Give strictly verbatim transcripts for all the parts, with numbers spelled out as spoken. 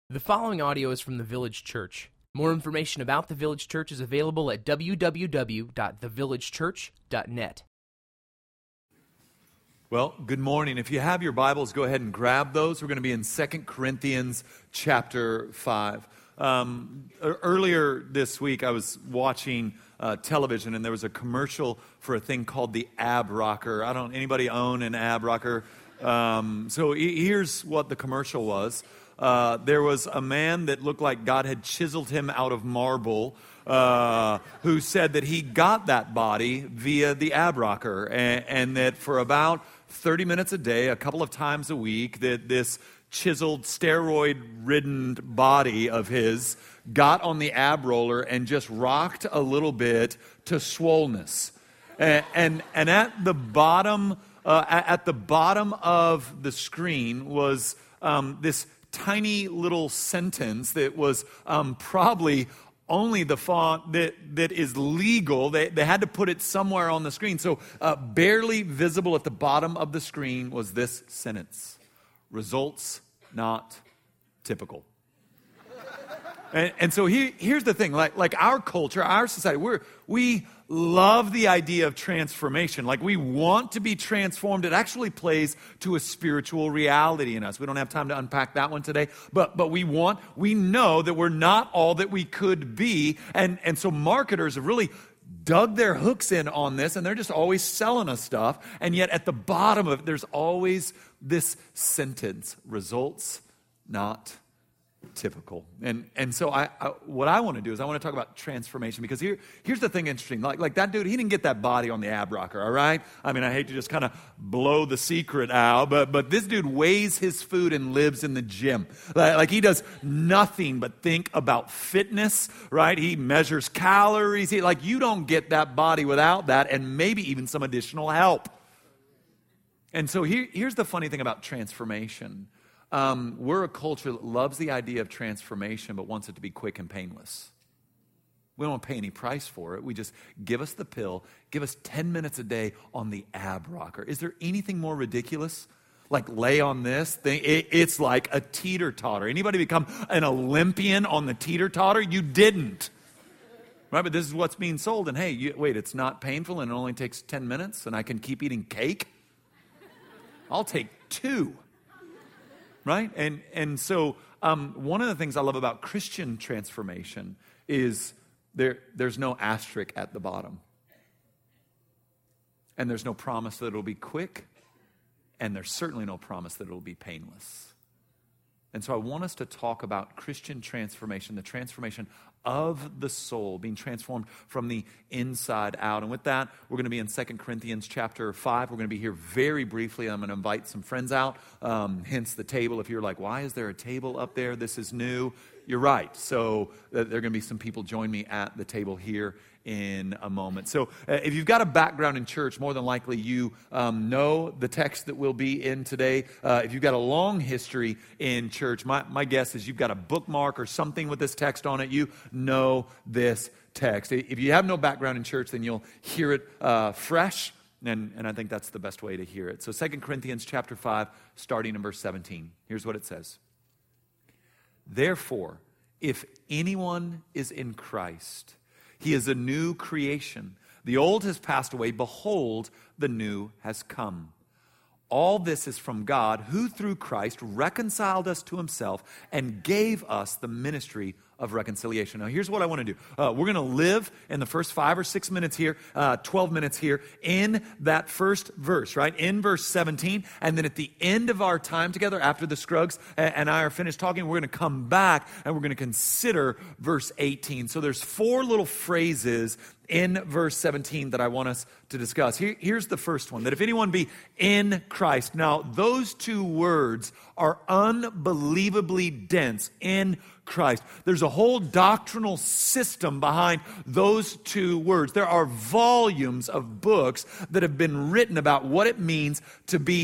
The following audio is from the Village Church. More information about the Village Church is available at w w w dot the village church dot net. Well, good morning. If you have your Bibles, go ahead and grab those. We're going to be in Second Corinthians chapter five. Um, earlier this week, I was watching uh, television, and there was a commercial for a thing called the Ab Rocker. I don't, anybody own an Ab Rocker? Um, so here's what the commercial was. Uh, there was a man that looked like God had chiseled him out of marble, uh, who said that he got that body via the ab rocker, and, and that for about thirty minutes a day, a couple of times a week, that this chiseled, steroid-ridden body of his got on the ab roller and just rocked a little bit to swollenness. And, and, and at the bottom, uh, at the bottom of the screen was um, this tiny little sentence that was um, probably only the font that, that is legal. They, they had to put it somewhere on the screen. So uh, barely visible at the bottom of the screen was this sentence: results not typical. And, and so here, here's the thing, like, like our culture, our society, we're, we love the idea of transformation. Like, we want to be transformed. It actually plays to a spiritual reality in us. We don't have time to unpack that one today, but but we want, we know that we're not all that we could be. And, and so marketers have really dug their hooks in on this, and they're just always selling us stuff. And yet at the bottom of it, there's always this sentence: results not typical. And and so I, I what I want to do is I want to talk about transformation, because here here's the thing interesting. Like like that dude, he didn't get that body on the ab rocker, all right? I mean, I hate to just kind of blow the secret out, but but this dude weighs his food and lives in the gym. Like, like he does nothing but think about fitness, right? He measures calories. He, like you don't get that body without that, and maybe even some additional help. And so here here's the funny thing about transformation. Um, we're a culture that loves the idea of transformation, but wants it to be quick and painless. We don't pay any price for it. We just give us the pill, give us ten minutes a day on the ab rocker. Is there anything more ridiculous? Like lay on this thing. It, it's like a teeter-totter. Anybody become an Olympian on the teeter-totter? You didn't. Right, but this is what's being sold. And hey, you, wait, it's not painful and it only takes ten minutes and I can keep eating cake? I'll take two. Right? And and so um, one of the things I love about Christian transformation is there there's no asterisk at the bottom. And there's no promise that it'll be quick. And there's certainly no promise that it'll be painless. And so I want us to talk about Christian transformation, the transformation of the soul, being transformed from the inside out. And with that, we're going to be in Second Corinthians chapter five. We're going to be here very briefly. I'm going to invite some friends out, um, hence the table. If you're like, why is there a table up there? This is new. You're right. So uh, there are going to be some people join me at the table here in a moment. So uh, if you've got a background in church, more than likely you um, know the text that we'll be in today. Uh, if you've got a long history in church, my, my guess is you've got a bookmark or something with this text on it. You know this text. If you have no background in church, then you'll hear it uh, fresh, and, and I think that's the best way to hear it. So Second Corinthians chapter five, starting in verse seventeen. Here's what it says. Therefore, if anyone is in Christ, he is a new creation. The old has passed away. Behold, the new has come. All this is from God, who through Christ reconciled us to himself and gave us the ministry of reconciliation. Now, here's what I want to do. Uh, we're going to live in the first five or six minutes here, uh, twelve minutes here, in that first verse, right? In verse seventeen. And then at the end of our time together, after the Scruggs and I are finished talking, we're going to come back and we're going to consider verse eighteen. So there's four little phrases in verse seventeen that I want us to discuss. Here, here's the first one, that if anyone be in Christ. Now, those two words are unbelievably dense. In Christ. There's a whole doctrinal system behind those two words. There are volumes of books that have been written about what it means to be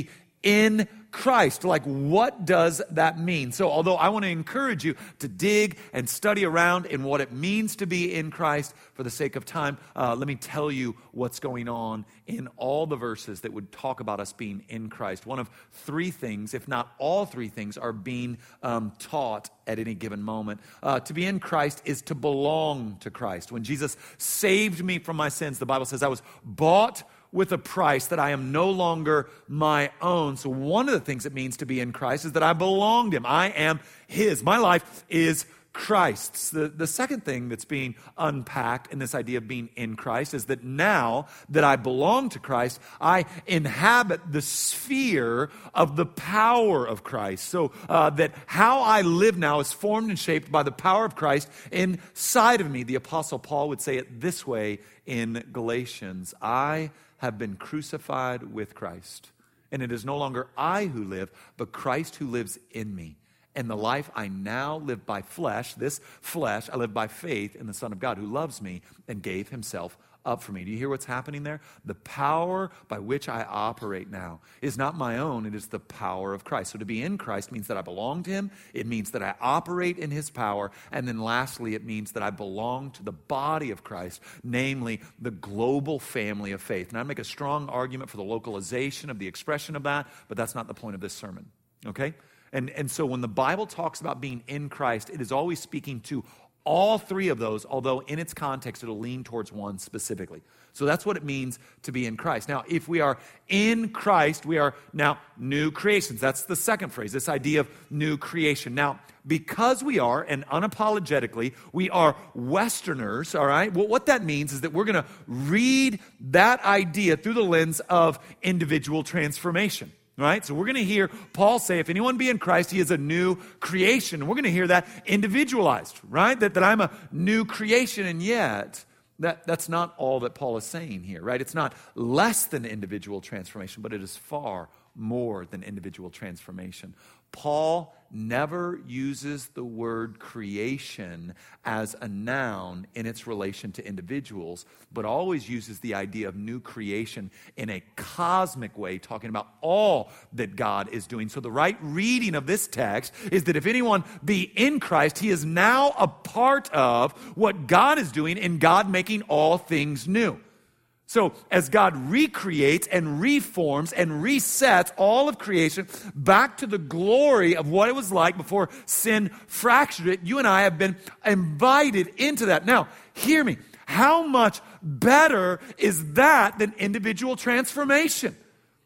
in Christ. Like, what does that mean? So although I want to encourage you to dig and study around in what it means to be in Christ, for the sake of time, uh, let me tell you what's going on in all the verses that would talk about us being in Christ. One of three things, if not all three things, are being um, taught at any given moment. Uh, to be in Christ is to belong to Christ. When Jesus saved me from my sins, the Bible says I was bought with a price, that I am no longer my own. So one of the things it means to be in Christ is that I belong to him. I am his. My life is Christ's. The, the second thing that's being unpacked in this idea of being in Christ is that now that I belong to Christ, I inhabit the sphere of the power of Christ. So uh, that how I live now is formed and shaped by the power of Christ inside of me. The Apostle Paul would say it this way in Galatians: I have been crucified with Christ, and it is no longer I who live, but Christ who lives in me. And the life I now live by flesh, this flesh, I live by faith in the Son of God who loves me and gave himself up for me. Do you hear what's happening there? The power by which I operate now is not my own. It is the power of Christ. So to be in Christ means that I belong to him. It means that I operate in his power. And then lastly, it means that I belong to the body of Christ, namely the global family of faith. And I make a strong argument for the localization of the expression of that, but that's not the point of this sermon. Okay? And, and so when the Bible talks about being in Christ, it is always speaking to all three of those, although in its context, it'll lean towards one specifically. So that's what it means to be in Christ. Now, if we are in Christ, we are now new creations. That's the second phrase, this idea of new creation. Now, because we are, and unapologetically, we are Westerners, all right? Well, what that means is that we're going to read that idea through the lens of individual transformation. Right? So we're going to hear Paul say, if anyone be in Christ, he is a new creation. And we're going to hear that individualized, right? That, that I'm a new creation. And yet, that, that's not all that Paul is saying here, right? It's not less than individual transformation, but it is far more than individual transformation. Paul never uses the word creation as a noun in its relation to individuals, but always uses the idea of new creation in a cosmic way, talking about all that God is doing. So the right reading of this text is that if anyone be in Christ, he is now a part of what God is doing in God making all things new. So as God recreates and reforms and resets all of creation back to the glory of what it was like before sin fractured it, you and I have been invited into that. Now, hear me. How much better is that than individual transformation?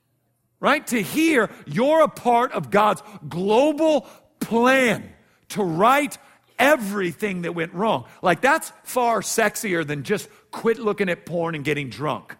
Right? To hear you're a part of God's global plan to right everything that went wrong. Like, that's far sexier than just quit looking at porn and getting drunk.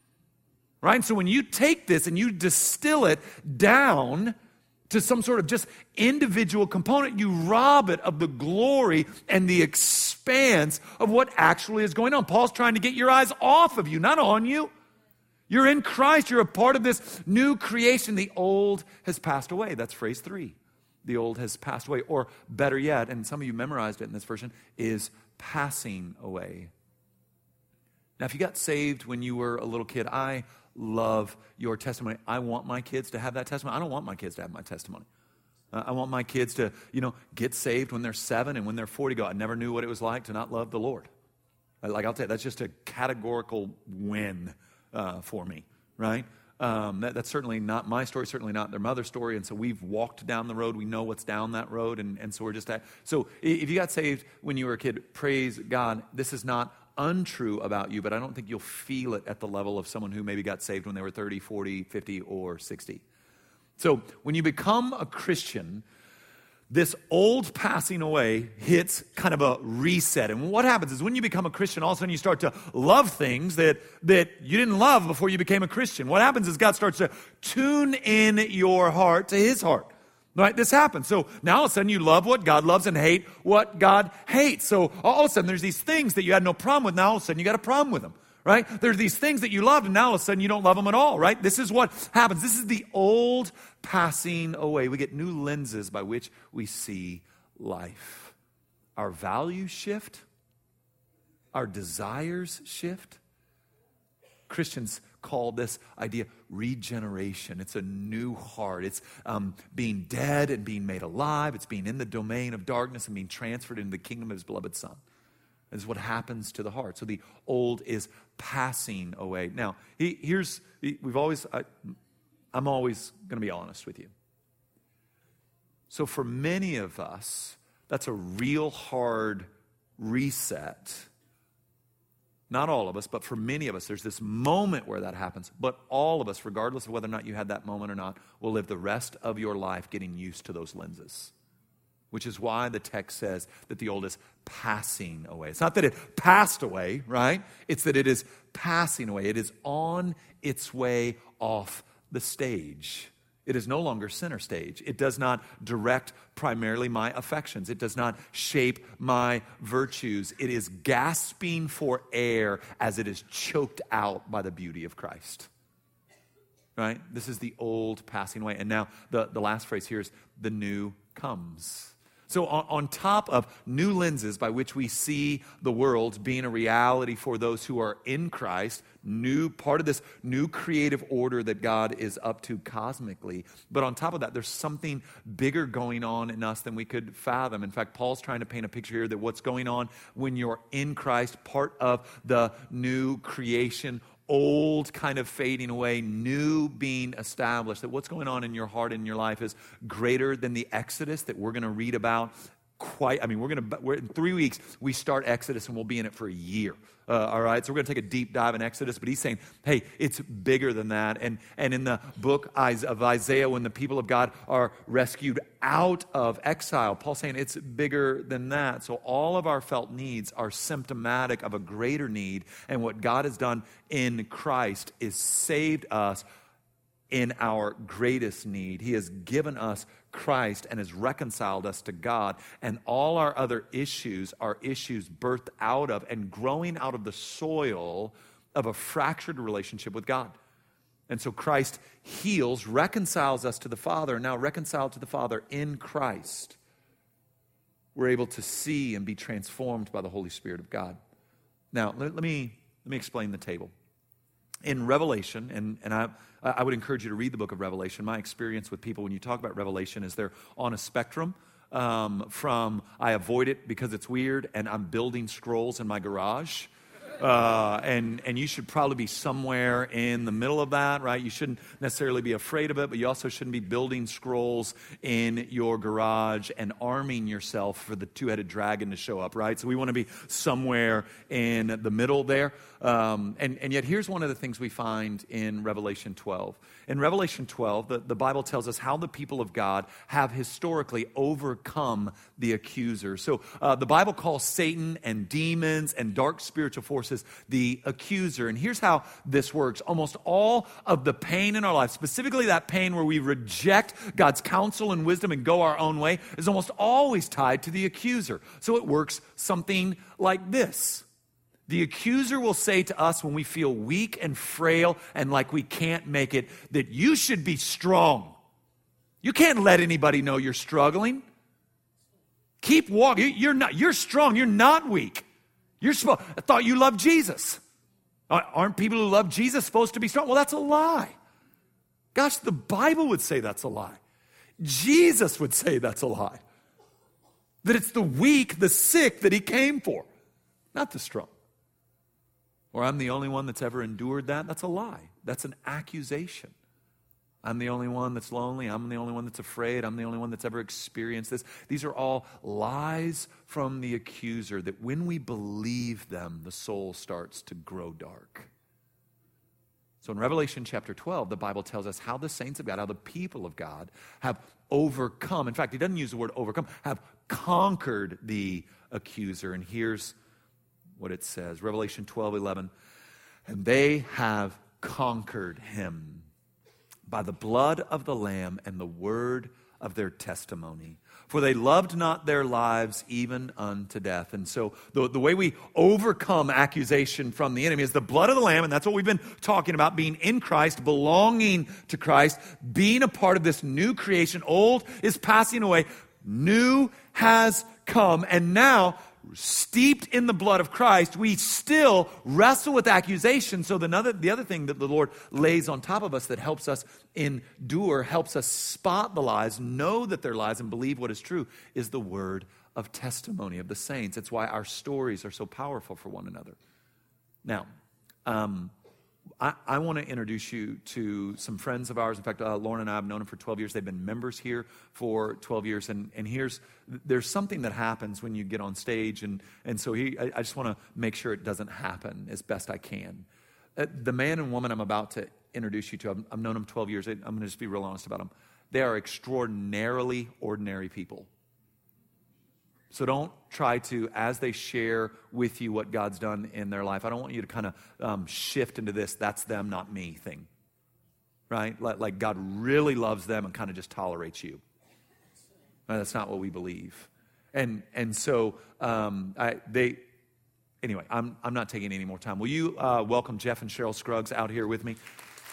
Right? So when you take this and you distill it down to some sort of just individual component, you rob it of the glory and the expanse of what actually is going on. Paul's trying to get your eyes off of you, not on you. You're in Christ. You're a part of this new creation. The old has passed away. That's phrase three. The old has passed away. Or better yet, and some of you memorized it in this version, is passing away. Now, if you got saved when you were a little kid, I love your testimony. I want my kids to have that testimony. I don't want my kids to have my testimony. Uh, I want my kids to, you know, get saved when they're seven and when they're forty, go, I never knew what it was like to not love the Lord. Like, I'll tell you, that's just a categorical win uh, for me, right? Um, that, that's certainly not my story, certainly not their mother's story. And so we've walked down the road. We know what's down that road. And, and so we're just at, so if you got saved when you were a kid, praise God. This is not untrue about you, but I don't think you'll feel it at the level of someone who maybe got saved when they were thirty, forty, fifty, or sixty. So when you become a Christian, this old passing away hits kind of a reset. And what happens is when you become a Christian, all of a sudden you start to love things that, that you didn't love before you became a Christian. What happens is God starts to tune in your heart to his heart. Right? This happens. So now all of a sudden you love what God loves and hate what God hates. So all of a sudden there's these things that you had no problem with. Now all of a sudden you got a problem with them. Right? There's these things that you loved and now all of a sudden you don't love them at all. Right? This is what happens. This is the old passing away. We get new lenses by which we see life. Our values shift. Our desires shift. Christians call this idea regeneration. It's a new heart. It's um, being dead and being made alive. It's being in the domain of darkness and being transferred into the kingdom of his beloved Son. This is what happens to the heart. So the old is passing away. Now, he, here's, we've always, I, I'm always going to be honest with you. So for many of us, that's a real hard reset. Not all of us, but for many of us, there's this moment where that happens. But all of us, regardless of whether or not you had that moment or not, will live the rest of your life getting used to those lenses. Which is why the text says that the old is passing away. It's not that it passed away, right? It's that it is passing away. It is on its way off the stage. It is no longer center stage. It does not direct primarily my affections. It does not shape my virtues. It is gasping for air as it is choked out by the beauty of Christ. Right? This is the old passing away. And now the, the last phrase here is the new comes. So on, on top of new lenses by which we see the world being a reality for those who are in Christ, new part of this new creative order that God is up to cosmically. But on top of that, there's something bigger going on in us than we could fathom. In fact, Paul's trying to paint a picture here that what's going on when you're in Christ, part of the new creation, old kind of fading away, new being established, that what's going on in your heart and in your life is greater than the Exodus that we're going to read about. Quite, I mean, we're going to, we're, in three weeks, we start Exodus and we'll be in it for a year. Uh, all right, so we're going to take a deep dive in Exodus, but he's saying, hey, it's bigger than that. And, and in the book of Isaiah, when the people of God are rescued out of exile, Paul's saying it's bigger than that. So all of our felt needs are symptomatic of a greater need. And what God has done in Christ is saved us in our greatest need. He has given us Christ and has reconciled us to God, and all our other issues are issues birthed out of and growing out of the soil of a fractured relationship with God. And so Christ heals, reconciles us to the Father, and now reconciled to the Father in Christ, we're able to see and be transformed by the Holy Spirit of God. Now, let, let me let me explain the table. In Revelation, and, and I, I would encourage you to read the book of Revelation. My experience with people when you talk about Revelation is they're on a spectrum um, from I avoid it because it's weird and I'm building scrolls in my garage. Uh, and, and you should probably be somewhere in the middle of that, right? You shouldn't necessarily be afraid of it, but you also shouldn't be building scrolls in your garage and arming yourself for the two-headed dragon to show up, right? So we want to be somewhere in the middle there. Um, and, and yet here's one of the things we find in Revelation twelve. In Revelation twelve, the, the Bible tells us how the people of God have historically overcome the accuser. So uh, the Bible calls Satan and demons and dark spiritual forces the accuser. And here's how this works. Almost all of the pain in our life, specifically that pain where we reject God's counsel and wisdom and go our own way, is almost always tied to the accuser. So it works something like this. The accuser will say to us when we feel weak and frail and like we can't make it, that you should be strong. You can't let anybody know you're struggling. Keep walking. You're not. You're strong. You're not weak. You're supposed. I thought you loved Jesus. Aren't people who love Jesus supposed to be strong? Well, that's a lie. Gosh, the Bible would say that's a lie. Jesus would say that's a lie. That it's the weak, the sick that he came for, not the strong. Or I'm the only one that's ever endured that. That's a lie. That's an accusation. I'm the only one that's lonely. I'm the only one that's afraid. I'm the only one that's ever experienced this. These are all lies from the accuser that when we believe them, the soul starts to grow dark. So in Revelation chapter twelve, the Bible tells us how the saints of God, how the people of God have overcome. In fact, he doesn't use the word overcome, have conquered the accuser. And here's what it says, Revelation twelve eleven, and they have conquered him by the blood of the Lamb and the word of their testimony. For they loved not their lives even unto death. And so the, the way we overcome accusation from the enemy is the blood of the Lamb, and that's what we've been talking about, being in Christ, belonging to Christ, being a part of this new creation. Old is passing away, new has come, and now steeped in the blood of Christ, we still wrestle with accusation. So the other, the other thing that the Lord lays on top of us that helps us endure, helps us spot the lies, know that they're lies, and believe what is true, is the word of testimony of the saints. It's why our stories are so powerful for one another. Now, um, I, I want to introduce you to some friends of ours. In fact, uh, Lauren and I have known them for twelve years. They've been members here for twelve years. And, and here's, there's something that happens when you get on stage. And, and so he, I, I just want to make sure it doesn't happen as best I can. Uh, the man and woman I'm about to introduce you to, I've, I've known them twelve years. I'm going to just be real honest about them. They are extraordinarily ordinary people. So don't try to, as they share with you what God's done in their life, I don't want you to kind of um, shift into this, that's them, not me thing. Right? Like, like God really loves them and kind of just tolerates you. No, that's not what we believe. And and so um, I, they, anyway, I'm, I'm not taking any more time. Will you uh, welcome Jeff and Cheryl Scruggs out here with me?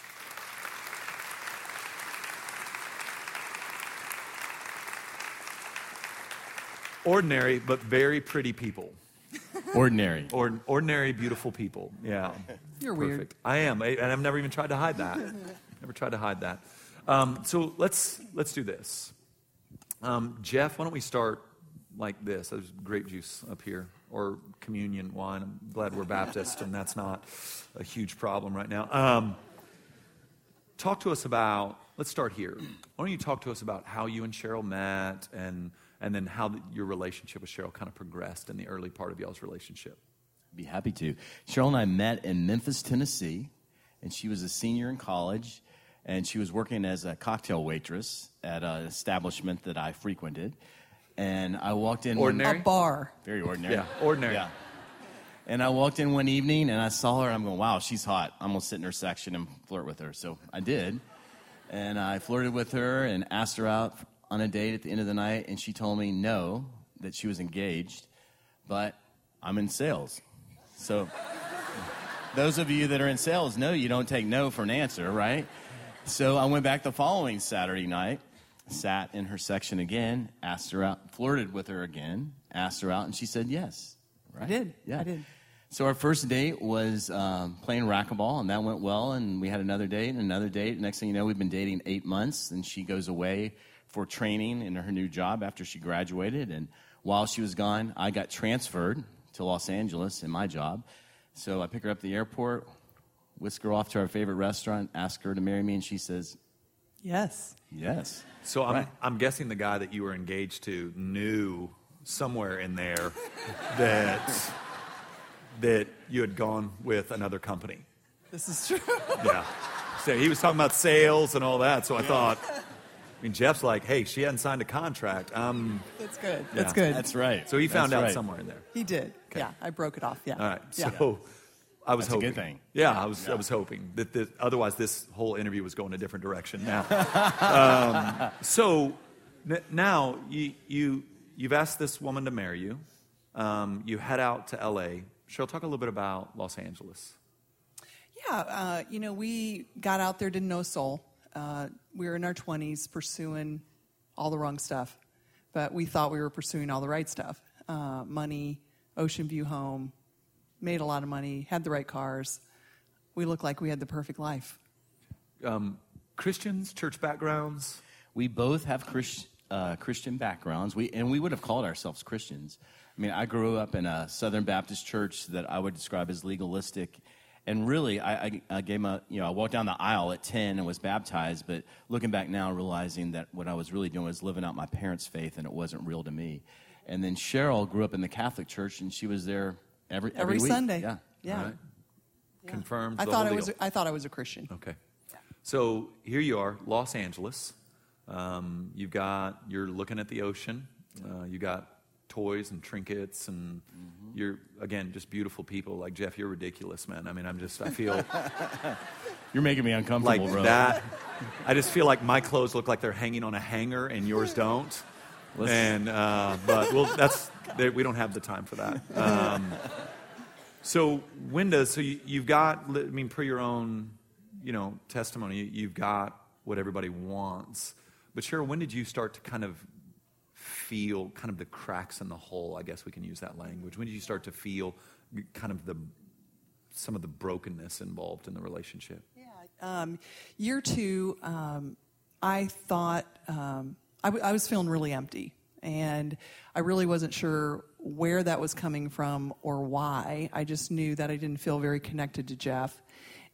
Ordinary, but very pretty people. Ordinary. Or, ordinary, beautiful people. Yeah. You're Perfect. weird. I am, and I've never even tried to hide that. Never tried to hide that. Um, so let's let's do this. Um, Jeff, why don't we start like this? There's grape juice up here, or communion wine. I'm glad we're Baptist, and that's not a huge problem right now. Um, talk to us about, let's start here. Why don't you talk to us about how you and Cheryl met, and and then how the, your relationship with Cheryl kind of progressed in the early part of y'all's relationship. Be happy to. Cheryl and I met in Memphis, Tennessee, and she was a senior in college, and she was working as a cocktail waitress at an establishment that I frequented. And I walked in. Ordinary? A bar. Very ordinary. Yeah, ordinary. Yeah. And I walked in one evening, and I saw her, and I'm going, wow, she's hot. I'm going to sit in her section and flirt with her. So I did. And I flirted with her and asked her out on a date at the end of the night, and she told me no, that she was engaged, but I'm in sales. So those of you that are in sales know you don't take no for an answer, right? So I went back the following Saturday night, sat in her section again, asked her out, flirted with her again, asked her out, and she said yes. Right? I did. Yeah. I did. So our first date was um, playing racquetball, and that went well, and we had another date and another date. Next thing you know, we've been dating eight months, and she goes away for training in her new job after she graduated. And while she was gone, I got transferred to Los Angeles in my job. So I pick her up at the airport, whisk her off to our favorite restaurant, ask her to marry me, and she says, Yes. yes. So I'm, Right. I'm guessing the guy that you were engaged to knew somewhere in there that that you had gone with another company. This is true. Yeah. So he was talking about sales and all that. So I thought, I mean, Jeff's like, hey, she hadn't signed a contract. Um, That's good. Yeah. That's good. That's right. so he found That's out right. somewhere in there. He did. Yeah, I broke it off. Yeah. All right. Yeah. So I was That's a hoping. good thing. Yeah, I was. I was hoping that this, otherwise this whole interview was going a different direction. Now, um, so n- now you you you've asked this woman to marry you. Um, you head out to L A. Cheryl, talk a little bit about Los Angeles. Yeah, uh, you know, we got out there, didn't know a soul. Uh, we were in our twenties pursuing all the wrong stuff, but we thought we were pursuing all the right stuff. Uh, money, ocean view home, made a lot of money, had the right cars. We looked like we had the perfect life. Um, Christians, church backgrounds. We both have Christ, uh, Christian backgrounds, we and we would have called ourselves Christians. I mean, I grew up in a Southern Baptist church that I would describe as legalistic, and really, I, I, I gave my, you know, I walked down the aisle at ten and was baptized. But looking back now, realizing that what I was really doing was living out my parents' faith, and it wasn't real to me. And then Cheryl grew up in the Catholic church, and she was there every every, Every week. Sunday. Yeah. Yeah. All right. Yeah. Confirmed. I the thought whole I was. deal. I thought I was a Christian. Okay. So here you are, Los Angeles. Um, you've got, you're looking at the ocean. Uh, you got toys and trinkets, and mm-hmm. you're, again, just beautiful people. Like, Jeff, you're ridiculous, man. I mean, I'm just, I feel You're making me uncomfortable, like bro. that. I just feel like my clothes look like they're hanging on a hanger and yours don't. Listen. And, uh, but well, that's, we don't have the time for that. Um, so, Winda, so you, you've got, I mean, per your own, you know, testimony, you've got what everybody wants. But Cheryl, when did you start to kind of feel kind of the cracks in the hull? I guess we can use that language. When did you start to feel kind of the some of the brokenness involved in the relationship? Yeah. Um, year two, um, I thought um, I, w- I was feeling really empty, and I really wasn't sure where that was coming from or why. I just knew that I didn't feel very connected to Jeff,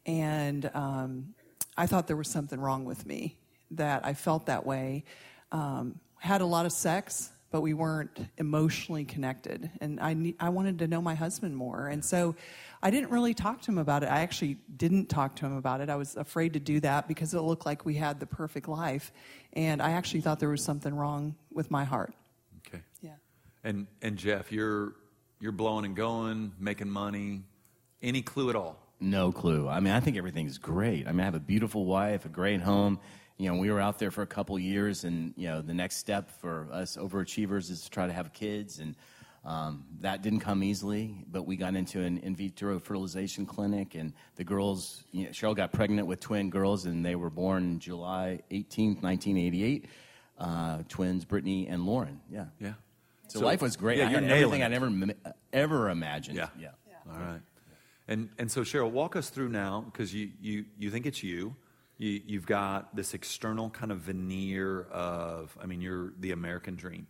and um, I thought there was something wrong with me, that I felt that way. Um, had a lot of sex, but we weren't emotionally connected, and I ne- I wanted to know my husband more, and so I didn't really talk to him about it. I actually didn't talk to him about it. I was afraid to do that because it looked like we had the perfect life, and I actually thought there was something wrong with my heart. Okay. Yeah. And and Jeff, you're you're blowing and going, making money. Any clue at all? No clue. I mean, I think everything's great. I mean, I have a beautiful wife, a great home. You know, we were out there for a couple years, and, you know, the next step for us overachievers is to try to have kids, and um, that didn't come easily, but we got into an in vitro fertilization clinic, and the girls, you know, Cheryl got pregnant with twin girls, and they were born July eighteenth, nineteen eighty-eight, uh, twins, Brittany and Lauren. Yeah. Yeah. So, so life was great. Yeah, I you're had nailing everything it. I never ever imagined. Yeah. Yeah. yeah. All right. And and so Cheryl, walk us through now, because you, you, you think it's you. you. You've got this external kind of veneer of, I mean, you're the American dream.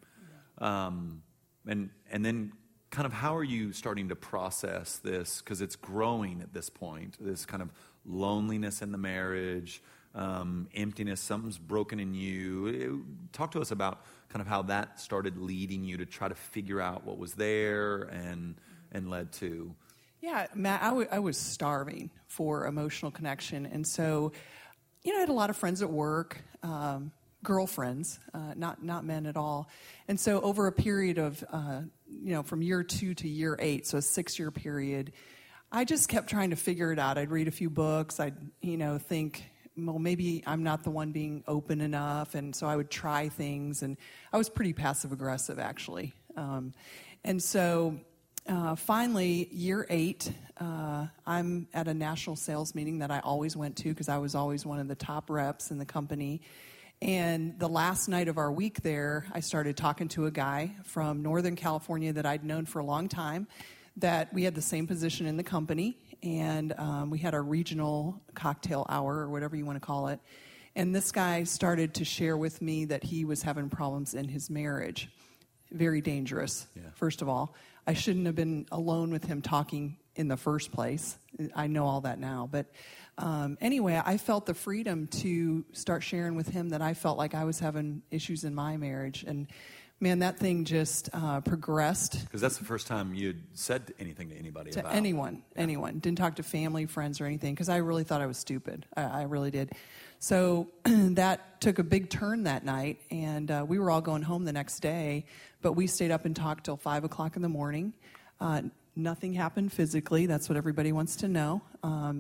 Um, and and then kind of how are you starting to process this? Because it's growing at this point, this kind of loneliness in the marriage, um, emptiness, something's broken in you. It, talk to us about kind of how that started leading you to try to figure out what was there and and led to. Yeah, Matt, I, w- I was starving for emotional connection. And so, you know, I had a lot of friends at work, um, girlfriends, uh, not not men at all. And so over a period of, uh, you know, from year two to year eight, so a six-year period, I just kept trying to figure it out. I'd read a few books. I'd, you know, think, well, maybe I'm not the one being open enough. And so I would try things. And I was pretty passive-aggressive, actually. Um, and so... Uh, finally, year eight, uh, I'm at a national sales meeting that I always went to because I was always one of the top reps in the company. And the last night of our week there, I started talking to a guy from Northern California that I'd known for a long time, that we had the same position in the company, and um, we had our regional cocktail hour, or whatever you want to call it. And this guy started to share with me that he was having problems in his marriage. Very dangerous, yeah. First of all. I shouldn't have been alone with him talking in the first place. I know all that now. But um, anyway, I felt the freedom to start sharing with him that I felt like I was having issues in my marriage. And, man, that thing just uh, progressed. Because that's the first time you'd said anything to anybody to about anyone, yeah. anyone. Didn't talk to family, friends, or anything, because I really thought I was stupid. I, I really did. So that took a big turn that night, and uh, we were all going home the next day, but we stayed up and talked till five o'clock in the morning. Uh, nothing happened physically. That's what everybody wants to know. Um,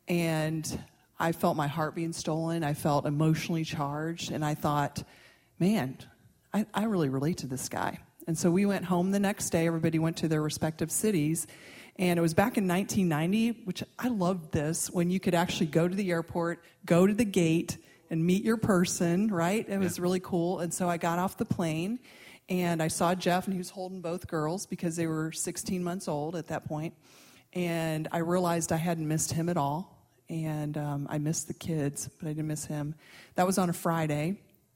and I felt my heart being stolen. I felt emotionally charged, and I thought, man, I, I really relate to this guy. And so we went home the next day. Everybody went to their respective cities. And it was back in nineteen ninety, which I loved this, when you could actually go to the airport, go to the gate, and meet your person, right? It was yeah. really cool. And so I got off the plane, and I saw Jeff, and he was holding both girls because they were sixteen months old at that point. And I realized I hadn't missed him at all. And um, I missed the kids, but I didn't miss him. That was on a Friday.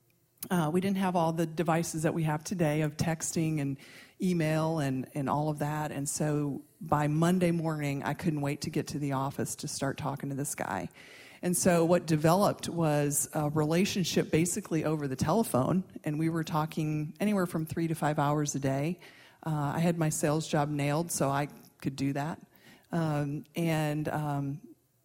Uh, we didn't have all the devices that we have today of texting and email and, and all of that. And so by Monday morning, I couldn't wait to get to the office to start talking to this guy. And so what developed was a relationship basically over the telephone. And we were talking anywhere from three to five hours a day. Uh, I had my sales job nailed, so I could do that. Um, and um,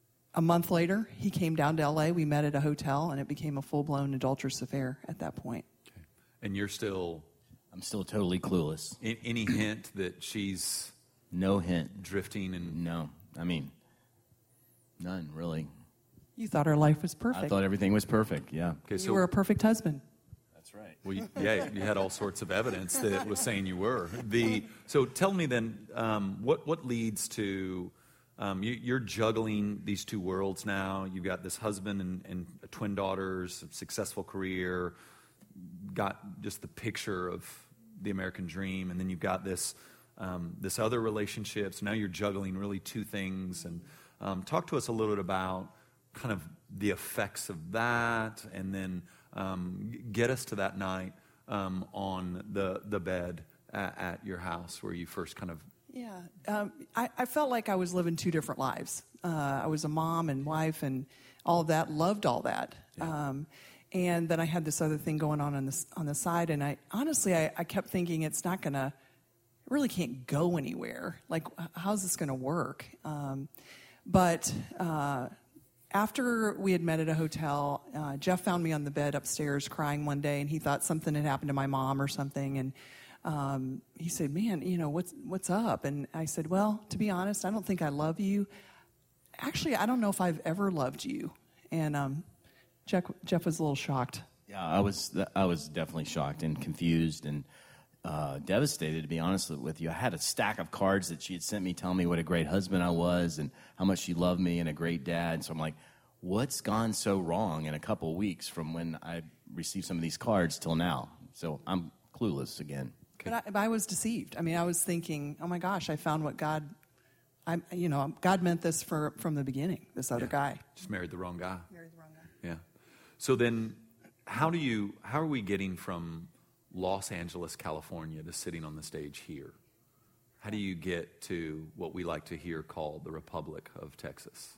a month later, he came down to L A. We met at a hotel, and it became a full-blown adulterous affair at that point. Okay. And you're still... I'm still totally clueless. Any hint that she's... No hint. Drifting and... No. I mean, none, really. You thought our life was perfect. I thought everything was perfect, yeah. Okay, so, you were a perfect husband. That's right. Well, you, yeah, you had all sorts of evidence that was saying you were. The So tell me then, um, what, what leads to... Um, you, you're juggling these two worlds now. You've got this husband and, and twin daughters, a successful career, got just the picture of the American dream, and then you've got this um, this other relationship. So now you're juggling really two things. And um, talk to us a little bit about kind of the effects of that, and then um, get us to that night um, on the the bed at, at your house where you first kind of. Yeah, um, I, I felt like I was living two different lives. Uh, I was a mom and wife and all of that, loved all that. Yeah. Um, and then I had this other thing going on on the, on the side, and I honestly, I, I kept thinking it's not going to, it really can't go anywhere. Like, how's this going to work? Um, but uh, after we had met at a hotel, uh, Jeff found me on the bed upstairs crying one day, and he thought something had happened to my mom or something, and Um, he said, man, you know, what's, what's up? And I said, well, to be honest, I don't think I love you. Actually, I don't know if I've ever loved you. And um, Jeff, Jeff was a little shocked. Yeah, I was I was definitely shocked and confused and uh, devastated, to be honest with you. I had a stack of cards that she had sent me telling me what a great husband I was and how much she loved me and a great dad. So I'm like, what's gone so wrong in a couple of weeks from when I received some of these cards till now? So I'm clueless again. But I, but I was deceived. I mean, I was thinking, oh my gosh, I found what God, I, you know, God meant this for from the beginning. This other Yeah. guy Just married the wrong guy. married the wrong guy. Yeah. So then, how do you? How are we getting from Los Angeles, California, to sitting on the stage here? How do you get to what we like to hear called the Republic of Texas?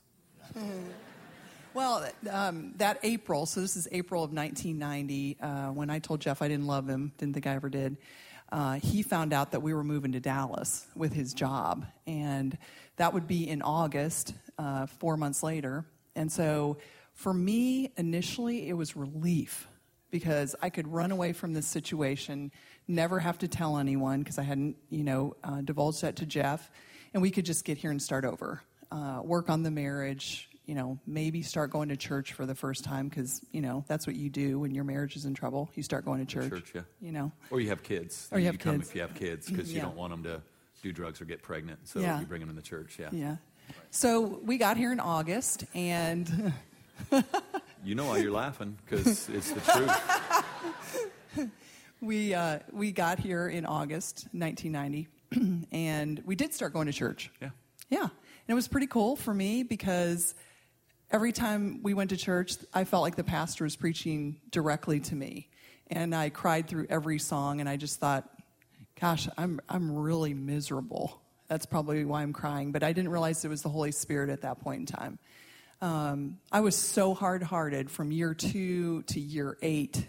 Well, um, that April, so this is April of nineteen ninety, uh, when I told Jeff I didn't love him, didn't think I ever did, uh, he found out that we were moving to Dallas with his job. And that would be in August, uh, four months later. And so for me, initially, it was relief because I could run away from this situation, never have to tell anyone because I hadn't, you know, uh, divulged that to Jeff. And we could just get here and start over, uh, work on the marriage, you know, maybe start going to church for the first time because, you know, that's what you do when your marriage is in trouble. You start going to church. Church, yeah. You know. Or you have kids. Or you have come kids. if you have kids because you Yeah. don't want them to do drugs or get pregnant. So Yeah. you bring them in the church, yeah. Yeah. So we got here in August, and You know why you're laughing, because it's the truth. we uh, we got here in August nineteen ninety, and we did start going to church. Yeah. Yeah. And it was pretty cool for me because every time we went to church, I felt like the pastor was preaching directly to me. And I cried through every song, and I just thought, gosh, I'm I'm really miserable. That's probably why I'm crying. But I didn't realize it was the Holy Spirit at that point in time. Um, I was so hard-hearted from year two to year eight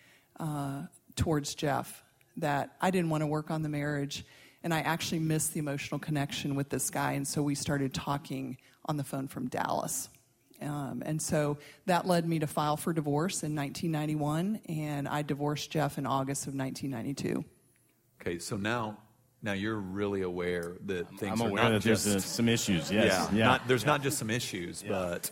uh, towards Jeff that I didn't want to work on the marriage. And I actually missed the emotional connection with this guy. And so we started talking on the phone from Dallas. Um, and so that led me to file for divorce in nineteen ninety-one. And I divorced Jeff in August of nineteen ninety-two. Okay, so now now you're really aware that things I'm are aware not that just... there's uh, some issues, yes. Yeah, Yeah. Not, there's not just some issues, but...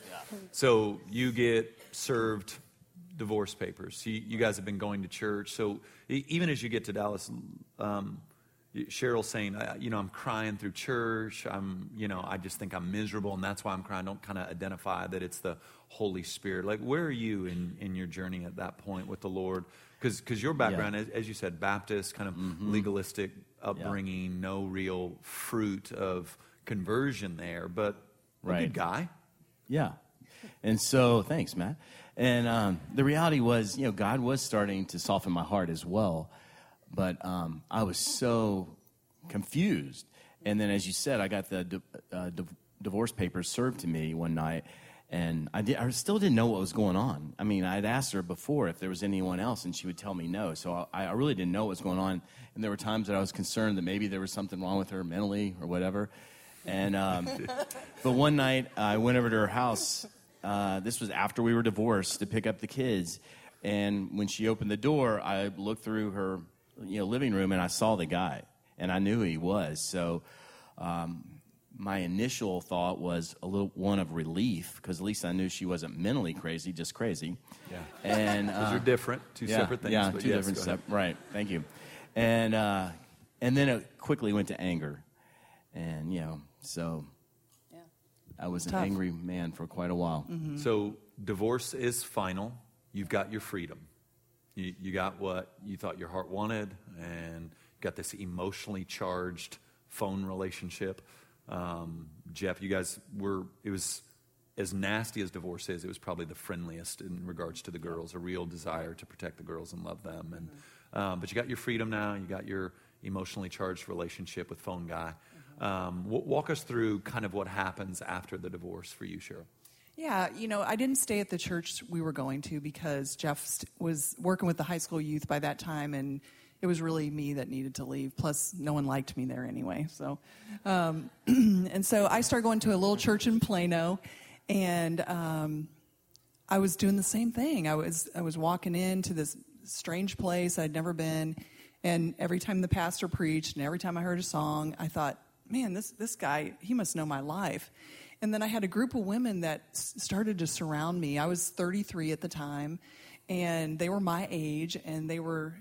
So you get served divorce papers. You, you guys have been going to church. So e- even as you get to Dallas... Um, Cheryl's saying, uh, you know, I'm crying through church. I'm, you know, I just think I'm miserable, and that's why I'm crying. Don't kind of identify that it's the Holy Spirit. Like, where are you in, in your journey at that point with the Lord? Because your background, Yeah. as, as you said, Baptist, kind of Mm-hmm. legalistic upbringing, yeah. no real fruit of conversion there, but a Right. good guy. Yeah. And so, thanks, Matt. And um, the reality was, you know, God was starting to soften my heart as well. But um, I was so confused. And then, as you said, I got the di- uh, di- divorce papers served to me one night, and I, did, I still didn't know what was going on. I mean, I'd asked her before if there was anyone else, and she would tell me no. So I, I really didn't know what was going on. And there were times that I was concerned that maybe there was something wrong with her mentally or whatever. And um, but one night, I went over to her house. Uh, this was after we were divorced, to pick up the kids. And when she opened the door, I looked through her you know, living room, and I saw the guy, and I knew who he was. So um, my initial thought was a little one of relief, because at least I knew she wasn't mentally crazy, just crazy. Yeah. And Those uh, are different, two yeah, separate things. Yeah, but two yes, different go stuff. ahead. Right. Thank you. And uh, and then it quickly went to anger, and you know, so Yeah. I was an Tough. angry man for quite a while. So divorce is final. You've got your freedom. You, you got what you thought your heart wanted, and got this emotionally charged phone relationship. Um, Jeff, you guys were, it was as nasty as divorce is, it was probably the friendliest in regards to the girls, a real desire to protect the girls and love them. And um, but you got your freedom now, you got your emotionally charged relationship with phone guy. Um, w- walk us through kind of what happens after the divorce for you, Cheryl. Yeah, you know, I didn't stay at the church we were going to because Jeff st- was working with the high school youth by that time, and it was really me that needed to leave. Plus, no one liked me there anyway. So, um, and so I started going to a little church in Plano, and um, I was doing the same thing. I was I was walking into this strange place I'd never been, and every time the pastor preached, and every time I heard a song, I thought, man, this this guy, he must know my life. And then I had a group of women that s- started to surround me. I was thirty-three at the time, and they were my age, and they were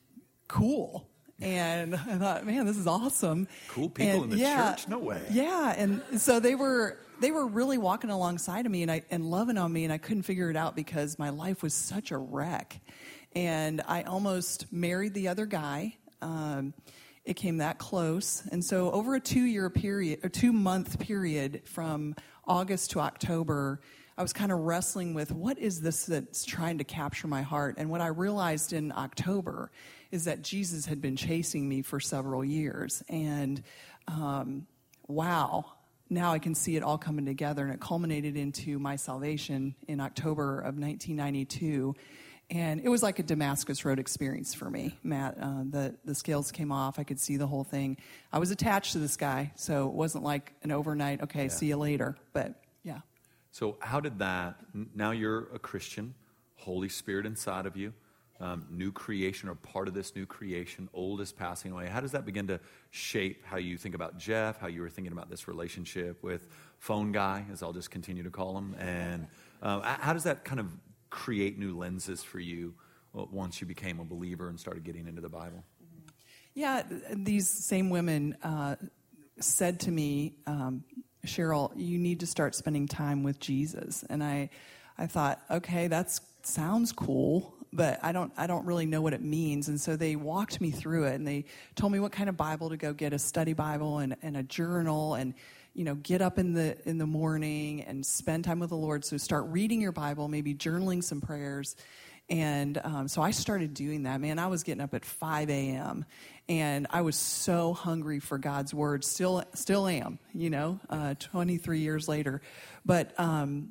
cool. And I thought, man, this is awesome. Cool people And in the yeah, church? No way. Yeah, and so they were they were really walking alongside of me and I and loving on me, and I couldn't figure it out because my life was such a wreck. And I almost married the other guy. Um, It came that close. And so over a two-year period, a two-month period from August to October, I was kind of wrestling with what is this that's trying to capture my heart. And what I realized in October is that Jesus had been chasing me for several years. And um, wow, now I can see it all coming together. And it culminated into my salvation in October of nineteen ninety-two. And it was like a Damascus Road experience for me, Matt. Uh, the, the scales came off. I could see the whole thing. I was attached to this guy, so it wasn't like an overnight, okay, yeah. see you later. But, yeah. So how did that, now you're a Christian, Holy Spirit inside of you, um, new creation or part of this new creation, old is passing away. How does that begin to shape how you think about Jeff, how you were thinking about this relationship with Phone Guy, as I'll just continue to call him? And uh, how does that kind of create new lenses for you once you became a believer and started getting into the Bible? Yeah, these same women uh, said to me, um, Cheryl, you need to start spending time with Jesus. And I, I thought, okay, that sounds cool, but I don't, I don't really know what it means. And so they walked me through it, and they told me what kind of Bible to go get, a study Bible and, and a journal, and you know, get up in the in the morning and spend time with the Lord. So start reading your Bible, maybe journaling some prayers. And um, so I started doing that. Man, I was getting up at five a.m. and I was so hungry for God's word. Still, still am. You know, uh, twenty-three years later, but um,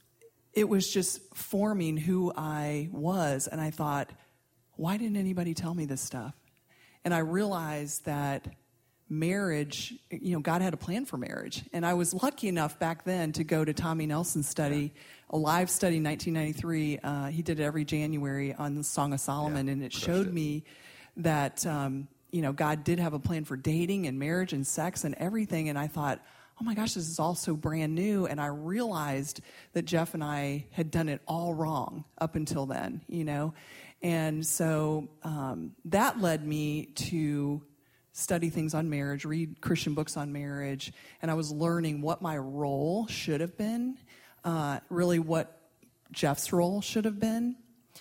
it was just forming who I was. And I thought, why didn't anybody tell me this stuff? And I realized that marriage, you know, God had a plan for marriage. And I was lucky enough back then to go to Tommy Nelson's study, a live study in nineteen ninety-three. Uh, he did it every January on the Song of Solomon, yeah, and it showed it. me that, um, you know, God did have a plan for dating and marriage and sex and everything. And I thought, oh my gosh, this is all so brand new. And I realized that Jeff and I had done it all wrong up until then, you know. And so um, that led me to study things on marriage, read Christian books on marriage, and I was learning what my role should have been, uh, really what Jeff's role should have been.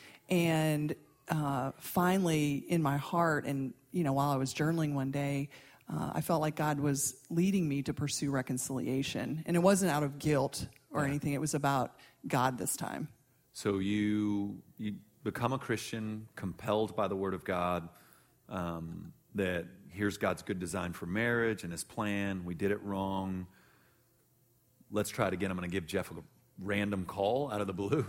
And uh, finally, in my heart, and you know, while I was journaling one day, uh, I felt like God was leading me to pursue reconciliation. And it wasn't out of guilt or yeah. anything. It was about God this time. So you, you become a Christian, compelled by the Word of God, um, that here's God's good design for marriage and his plan. We did it wrong. Let's try it again. I'm going to give Jeff a random call out of the blue.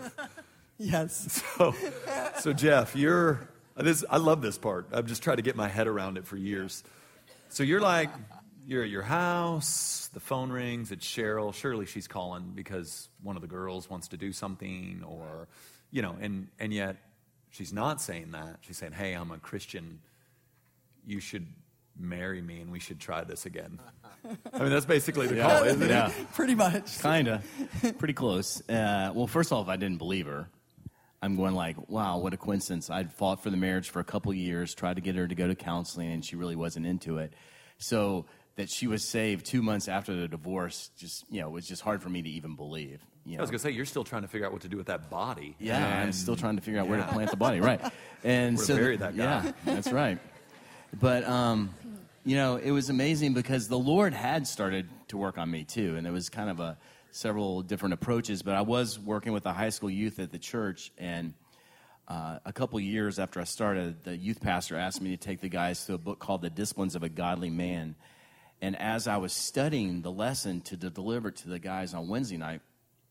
Yes. So, so Jeff, you're, this, I love this part. I've just tried to get my head around it for years. So you're like, you're at your house, the phone rings, it's Cheryl. Surely she's calling because one of the girls wants to do something, or, you know, and, and yet she's not saying that. She's saying, hey, I'm a Christian. You should marry me and we should try this again. I mean, that's basically the yeah, call, isn't it? Yeah. Pretty much. Kind of. Pretty close. Uh, well, first off, I didn't believe her. I'm going like, wow, what a coincidence. I'd fought for the marriage for a couple years, tried to get her to go to counseling, and she really wasn't into it. So that she was saved two months after the divorce, just, you know, it was just hard for me to even believe. you know. I was going to say, you're still trying to figure out what to do with that body. Yeah, and I'm still trying to figure out where to yeah. plant the body, right? And Where to so bury that guy. Yeah, that's right. But um, you know, it was amazing because the Lord had started to work on me too, and there was kind of a several different approaches. But I was working with the high school youth at the church, and uh, a couple years after I started, the youth pastor asked me to take the guys to a book called "The Disciplines of a Godly Man." And as I was studying the lesson to de- deliver it to the guys on Wednesday night,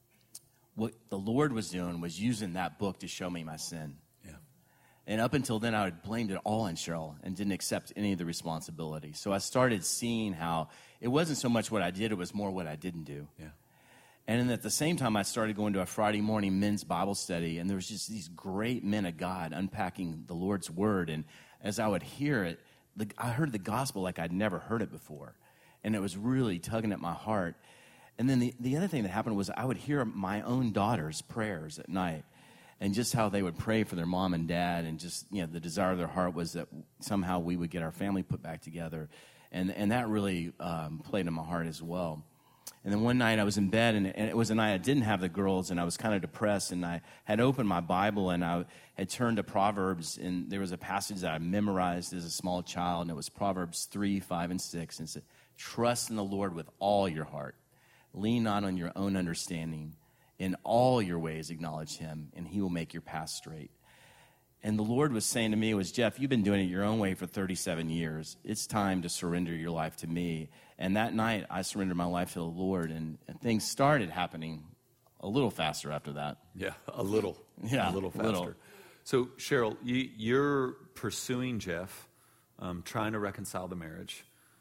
what the Lord was doing was using that book to show me my sin. Yeah. And up until then, I had blamed it all on Cheryl and didn't accept any of the responsibility. So I started seeing how it wasn't so much what I did, it was more what I didn't do. Yeah. And then at the same time, I started going to a Friday morning men's Bible study, and there was just these great men of God unpacking the Lord's Word. And as I would hear it, the, I heard the gospel like I'd never heard it before. And it was really tugging at my heart. And then the, the other thing that happened was I would hear my own daughters' prayers at night, and just how they would pray for their mom and dad, and just, you know, the desire of their heart was that somehow we would get our family put back together. And, and that really um, played in my heart as well. And then one night I was in bed, and, and it was a night I didn't have the girls, and I was kind of depressed, and I had opened my Bible, and I had turned to Proverbs, and there was a passage that I memorized as a small child, and it was Proverbs three, five, and six, and it said, "Trust in the Lord with all your heart. Lean not on your own understanding. In all your ways acknowledge him, and he will make your path straight." And the Lord was saying to me, was, "Jeff, you've been doing it your own way for thirty-seven years. It's time to surrender your life to me." And that night, I surrendered my life to the Lord, and, and things started happening a little faster after that. Yeah, a little. Yeah, a little a faster. little. So, Cheryl, you, you're pursuing Jeff, um, trying to reconcile the marriage.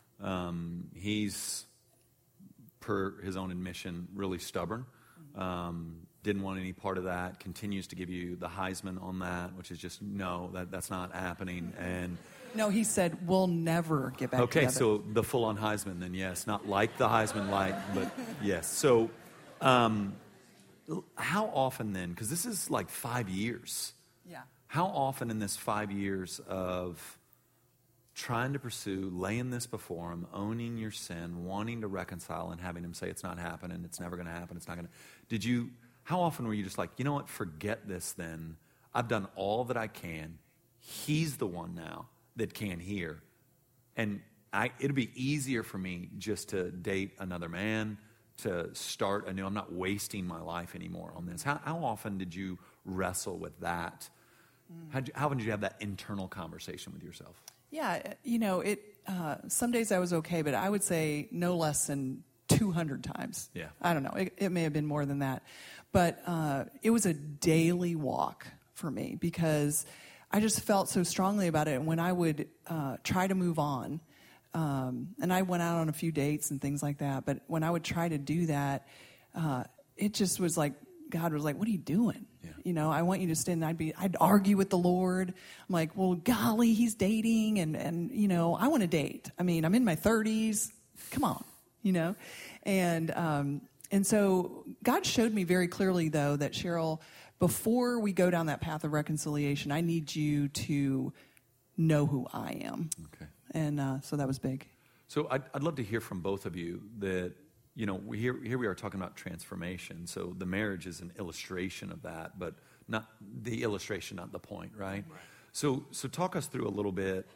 Um, he's, per his own admission, really stubborn. Um, didn't want any part of that. Continues to give you the Heisman on that, which is just, no, that, that's not happening. And No, he said, we'll never get back okay, together. so the full-on Heisman, then yes, not like the Heisman, like, but yes. So, um, how often then? Because this is like five years. Yeah. How often in this five years of trying to pursue, laying this before him, owning your sin, wanting to reconcile, and having him say it's not happening, it's never going to happen, it's not going to. Did you? How often were you just like, you know what? Forget this. Then I've done all that I can. He's the one now that can hear, and I, it'd be easier for me just to date another man, to start anew. I'm not wasting my life anymore on this. How, how often did you wrestle with that? Mm. How, how often did you have that internal conversation with yourself? Yeah, you know, it. Uh, some days I was okay, but I would say no less than two hundred times. Yeah. I don't know. It, it may have been more than that. But uh, it was a daily walk for me because I just felt so strongly about it. And when I would uh, try to move on, um, and I went out on a few dates and things like that, but when I would try to do that, uh, it just was like, God was like, what are you doing? Yeah. You know, I want you to stand. I'd be, I'd argue with the Lord. I'm like, well, golly, he's dating, and and you know, I want to date. I mean, I'm in my thirties. Come on, you know, and um, and so God showed me very clearly, though, that Cheryl, before we go down that path of reconciliation, I need you to know who I am. Okay. And uh, so that was big. So I'd, I'd love to hear from both of you that, you know, we here, here we are talking about transformation. So the marriage is an illustration of that, but not the illustration, not the point, right? right. So so talk us through a little bit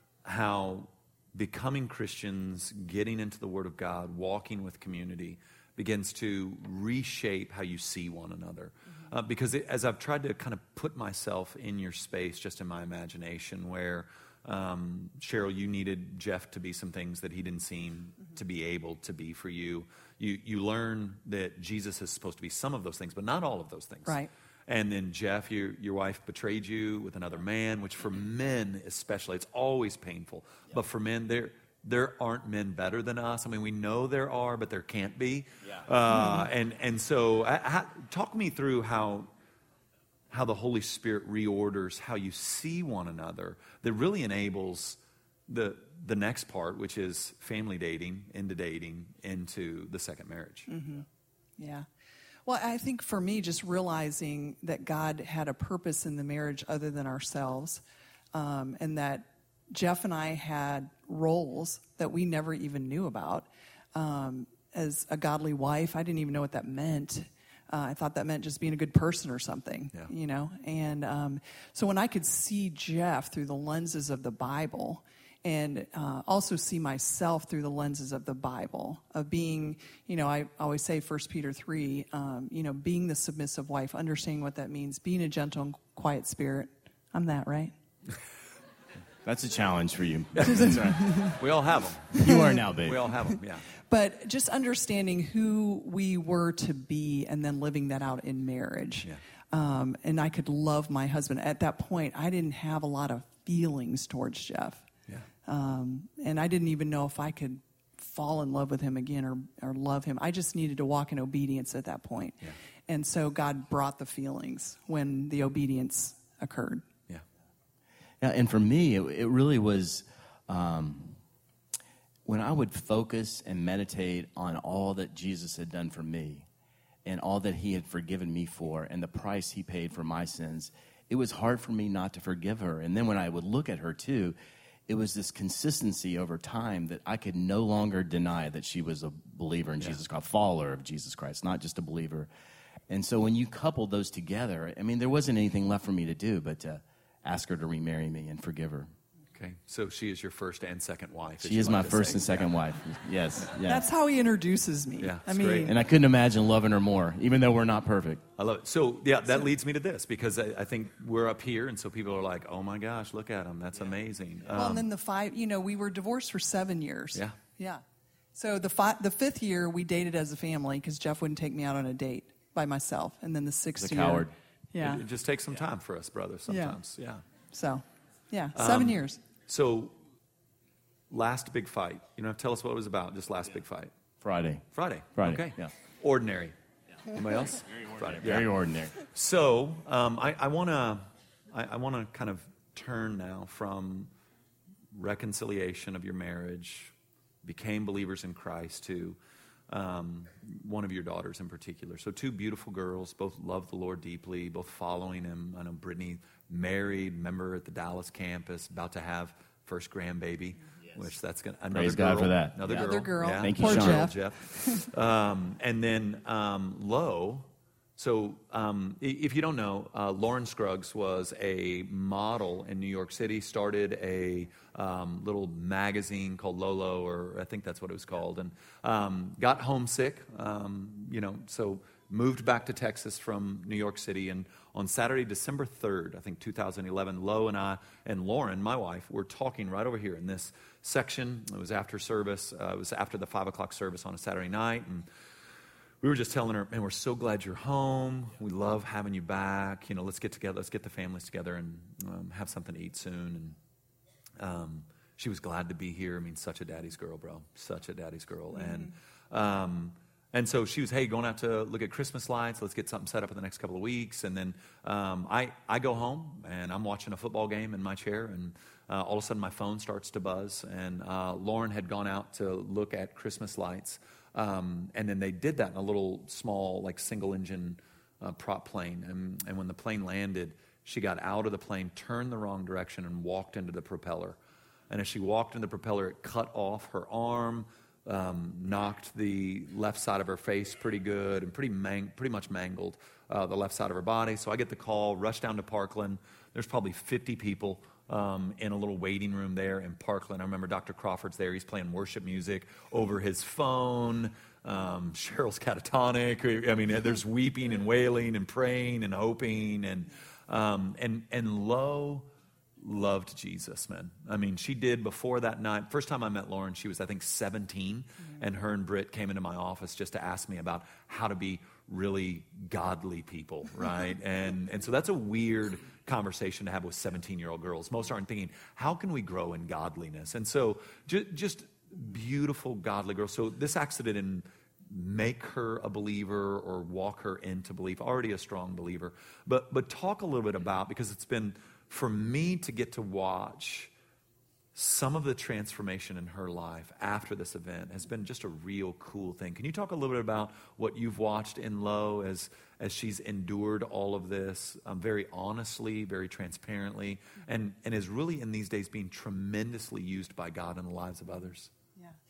how becoming Christians, getting into the Word of God, walking with community begins to reshape how you see one another. Mm-hmm. Uh, because it, as I've tried to kind of put myself in your space, just in my imagination, where Um, Cheryl, you needed Jeff to be some things that he didn't seem mm-hmm. to be able to be for you. You you learn that Jesus is supposed to be some of those things, but not all of those things. Right. And then Jeff, your your wife betrayed you with another man, which for men especially, it's always painful. Yep. But for men, there there aren't men better than us. I mean, we know there are, but there can't be. Yeah. Uh, mm-hmm. And and so, I, I, talk me through how. how the Holy Spirit reorders how you see one another that really enables the the next part, which is family dating, into dating, into the second marriage. Mm-hmm. Yeah. Well, I think for me, just realizing that God had a purpose in the marriage other than ourselves, um, and that Jeff and I had roles that we never even knew about. Um, as a godly wife, I didn't even know what that meant. Uh, I thought that meant just being a good person or something, Yeah. you know. And um, so when I could see Jeff through the lenses of the Bible, and uh, also see myself through the lenses of the Bible, of being, you know, I always say First Peter three, um, you know, being the submissive wife, understanding what that means, being a gentle and quiet spirit. I'm that, right? That's a challenge for you. That's right. We all have them. You are now, babe. We all have them, yeah. But just understanding who we were to be and then living that out in marriage. Yeah. Um, and I could love my husband. At that point, I didn't have a lot of feelings towards Jeff. Yeah. Um, and I didn't even know if I could fall in love with him again or, or love him. I just needed to walk in obedience at that point. Yeah. And so God brought the feelings when the obedience occurred. Yeah. Yeah, and for me, it, it really was um, when I would focus and meditate on all that Jesus had done for me and all that he had forgiven me for and the price he paid for my sins, it was hard for me not to forgive her. And then when I would look at her, too, it was this consistency over time that I could no longer deny that she was a believer in Yeah. Jesus Christ, a follower of Jesus Christ, not just a believer. And so when you coupled those together, I mean, there wasn't anything left for me to do but to ask her to remarry me and forgive her. Okay, so she is your first and second wife. as She you is like my to first say. and second Yeah. wife. Yes. Yeah. That's how he introduces me. Yeah, I it's mean, great. And I couldn't imagine loving her more, even though we're not perfect. I love it. So, yeah, that leads me to this, because I, I think we're up here, and so people are like, oh, my gosh, look at him. That's amazing. well, Um, and then the five, you know, we were divorced for seven years. Yeah. Yeah. So the fi- the fifth year, we dated as a family because Jeff wouldn't take me out on a date by myself. And then the sixth He's a year. coward. Yeah. It, it just takes some time for us, brothers, sometimes. Yeah. So, yeah, seven Um, years. So, last big fight. You know, tell us what it was about, just last big fight. Friday. Friday. Friday, Okay. yeah. Ordinary. Anybody else? Friday. Very Yeah. ordinary. So um, I, I want to I, I want to kind of turn now from reconciliation of your marriage, became believers in Christ, to um, one of your daughters in particular. So two beautiful girls, both love the Lord deeply, both following him. I know Brittany, married, member at the Dallas campus, about to have first grandbaby. Which that's gonna another Praise girl, God for that. Another Yeah. girl, Another girl. Yeah. Thank you, Poor Sean. Jeff. Jeff. um, and then um, Lo. So um, i- if you don't know, uh, Lauren Scruggs was a model in New York City. Started a um, little magazine called Lolo, or I think that's what it was called, and um, got homesick. Um, you know, so moved back to Texas from New York City, and on Saturday, December third, I think two thousand eleven, Lo and I and Lauren, my wife, were talking right over here in this section. It was after service. Uh, it was after the five o'clock service on a Saturday night, and we were just telling her, man, we're so glad you're home. We love having you back. You know, let's get together. Let's get the families together and um, have something to eat soon. And um, she was glad to be here. I mean, such a daddy's girl, bro. Such a daddy's girl. Mm-hmm. And um, and so she was, hey, going out to look at Christmas lights. Let's get something set up in the next couple of weeks. And then um, I, I go home, and I'm watching a football game in my chair, and uh, all of a sudden my phone starts to buzz. And uh, Lauren had gone out to look at Christmas lights. Um, and then they did that in a little small, like, single-engine uh, prop plane. And, and when the plane landed, she got out of the plane, turned the wrong direction, and walked into the propeller. And as she walked into the propeller, it cut off her arm, um, knocked the left side of her face pretty good, and pretty mang- pretty much mangled uh, the left side of her body. So I get the call, rush down to Parkland. There's probably fifty people Um, in a little waiting room there in Parkland. I remember Doctor Crawford's there. He's playing worship music over his phone. Um, Cheryl's catatonic. I mean, there's weeping and wailing and praying and hoping. And um, and and Lo loved Jesus, man. I mean, she did before that night. First time I met Lauren, she was, I think, seventeen. Mm-hmm. And her and Britt came into my office just to ask me about how to be really godly people, right? and and so that's a weird conversation to have with seventeen-year-old girls. Most aren't thinking, how can we grow in godliness? And so ju- just beautiful, godly girls. So this accident didn't make her a believer or walk her into belief, already a strong believer. But but talk a little bit about, because it's been, for me to get to watch some of the transformation in her life after this event has been just a real cool thing. Can you talk a little bit about what you've watched in Lo as as she's endured all of this um, very honestly, very transparently, and, and is really in these days being tremendously used by God in the lives of others? Yeah.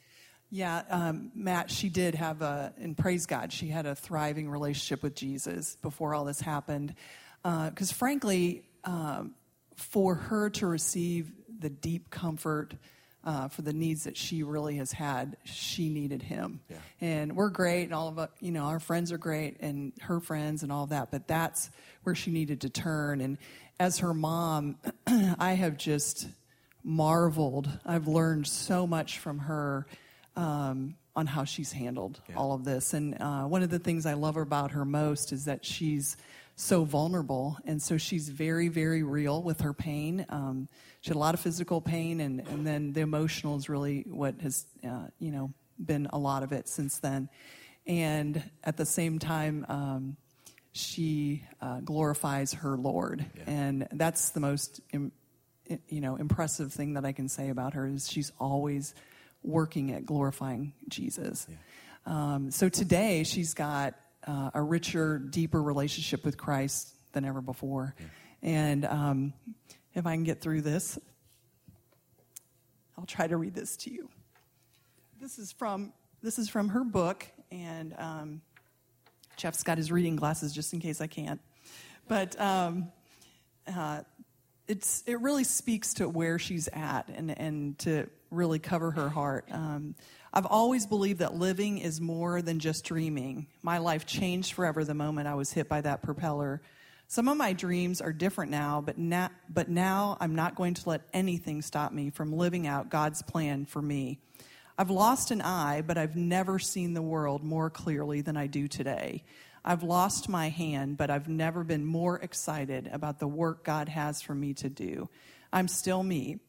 Yeah, um, Matt, she did have a, and praise God, she had a thriving relationship with Jesus before all this happened. Because uh, frankly, um, for her to receive the deep comfort uh, for the needs that she really has had, she needed him. Yeah. And we're great, and all of us, you know, our friends are great, and her friends and all that, but that's where she needed to turn. And as her mom, I have just marveled. I've learned so much from her um, on how she's handled yeah. all of this. And uh, one of the things I love about her most is that she's so vulnerable, and so she's very, very real with her pain. Um, she had a lot of physical pain, and, and then the emotional is really what has, uh, you know, been a lot of it since then. And at the same time, um, she uh, glorifies her Lord, yeah. and that's the most, im- you know, impressive thing that I can say about her is she's always working at glorifying Jesus. Yeah. Um, so today she's got Uh, a richer, deeper relationship with Christ than ever before. Yeah. And um, if I can get through this, I'll try to read this to you. This is from this is from her book, and um, Jeff's got his reading glasses just in case I can't. But um, uh, it's it really speaks to where she's at, and and to really cover her heart. Um, I've always believed that living is more than just dreaming. My life changed forever the moment I was hit by that propeller. Some of my dreams are different now, but now, but now I'm not going to let anything stop me from living out God's plan for me. I've lost an eye, but I've never seen the world more clearly than I do today. I've lost my hand, but I've never been more excited about the work God has for me to do. I'm still me.